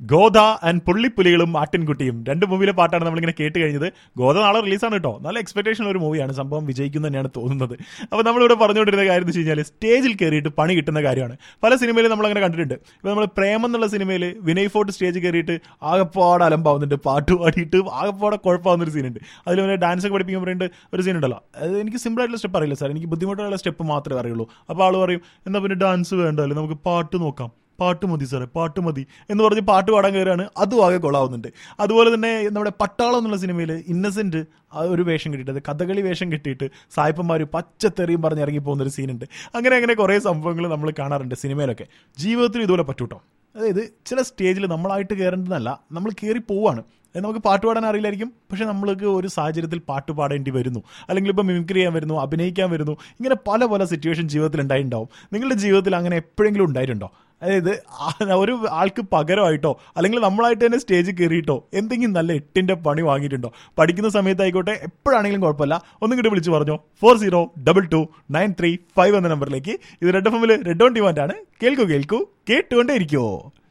ഗോദ and പുള്ളിപ്പുലികളും ആട്ടിൻകുട്ടിയും 2 മൂവിയിലെ പാട്ടാണ് നമ്മളിങ്ങനെ കേട്ട് കഴിഞ്ഞത്. ഗോദ നാളെ റിലീസാണ് കേട്ടോ. നല്ല എക്സ്പെക്ടേഷൻ ഒരു മൂവിയാണ്. സംഭവം വിജയിക്കും തന്നെയാണ് തോന്നുന്നത്. അപ്പോൾ നമ്മളിവിടെ പറഞ്ഞുകൊണ്ടിരുന്ന കാര്യം എന്ന് വെച്ച് കഴിഞ്ഞാൽ സ്റ്റേജിൽ കയറിയിട്ട് പണി കിട്ടുന്ന കാര്യമാണ്. പല സിനിമയിലും നമ്മളങ്ങനെ കണ്ടിട്ടുണ്ട്. ഇപ്പോൾ നമ്മൾ പ്രേമം എന്നുള്ള സിനിമയിൽ വിനയ് ഫോർട്ട് സ്റ്റേജിൽ കയറിയിട്ട് ആകെപ്പാടെ അലമ്പാവുന്നുണ്ട്, പാട്ട് പാടിയിട്ട് ആകെപ്പാടെ കുഴപ്പമാവുന്നൊരു സീനുണ്ട്. അതിൽ പിന്നെ ഡാൻസ് ഒക്കെ പഠിപ്പിക്കാൻ വേണ്ടിയിട്ട് ഒരു സീൻ ഉണ്ടല്ലോ. അത് എനിക്ക് സിമ്പിളായിട്ടുള്ള സ്റ്റെപ്പ് അറിയില്ല സാർ, എനിക്ക് ബുദ്ധിമുട്ടുള്ള സ്റ്റെപ്പ് മാത്രമേ അറിയുള്ളൂ. അപ്പോൾ ആൾ പറയും എന്നാൽ പിന്നെ ഡാൻസ് വേണ്ടല്ലോ, നമുക്ക് പാട്ട് നോക്കാം, പാട്ട് മതി സാറേ, പാട്ട് മതി എന്ന് പറഞ്ഞ് പാട്ട് പാടാൻ കയറാണ്. അതും ആകെ കൊള്ളാവുന്നുണ്ട്. അതുപോലെ തന്നെ നമ്മുടെ പട്ടാളം എന്നുള്ള സിനിമയിൽ ഇന്നസെന്റ് ഒരു വേഷം കിട്ടിയിട്ട്, കഥകളി വേഷം കിട്ടിയിട്ട് സായിപ്പന്മാർ പച്ചത്തെറിയും പറഞ്ഞ് ഇറങ്ങി പോകുന്നൊരു സീനുണ്ട്. അങ്ങനെ കുറേ സംഭവങ്ങൾ നമ്മൾ കാണാറുണ്ട് സിനിമയിലൊക്കെ. ജീവിതത്തിൽ ഇതുപോലെ പറ്റൂട്ടോ. അതായത് ചില സ്റ്റേജിൽ നമ്മളായിട്ട് കയറേണ്ടതല്ല, നമ്മൾ കയറി പോവാണ്. നമുക്ക് പാട്ട് പാടാൻ അറിയില്ലായിരിക്കും, പക്ഷെ നമ്മൾക്ക് ഒരു സാഹചര്യത്തിൽ പാട്ട് പാടേണ്ടി വരുന്നു, അല്ലെങ്കിൽ ഇപ്പോൾ മിമിക്രി ചെയ്യാൻ വരുന്നു, അഭിനയിക്കാൻ വരുന്നു. ഇങ്ങനെ പല സിറ്റുവേഷൻ ജീവിതത്തിൽ ഉണ്ടായിട്ടുണ്ടാവും. നിങ്ങളുടെ ജീവിതത്തിൽ അങ്ങനെ എപ്പോഴെങ്കിലും ഉണ്ടായിട്ടുണ്ടോ? അതായത് ഒരു ആൾക്ക് പകരമായിട്ടോ അല്ലെങ്കിൽ നമ്മളായിട്ട് തന്നെ സ്റ്റേജിൽ കയറിയിട്ടോ എന്തെങ്കിലും നല്ല 8ന്റെ പണി വാങ്ങിയിട്ടുണ്ടോ? പഠിക്കുന്ന സമയത്തായിക്കോട്ടെ, എപ്പോഴാണെങ്കിലും കുഴപ്പമില്ല. ഒന്നും കിട്ടി വിളിച്ച് പറഞ്ഞോ 40222935 എന്ന നമ്പറിലേക്ക്. ഇത് റെഡ് എഫ് എമ്മിൽ റെഡ് ഓൺ ഡിമാൻഡ് ആണ്. കേൾക്കൂ കേട്ടുകൊണ്ടേ ഇരിക്കുമോ.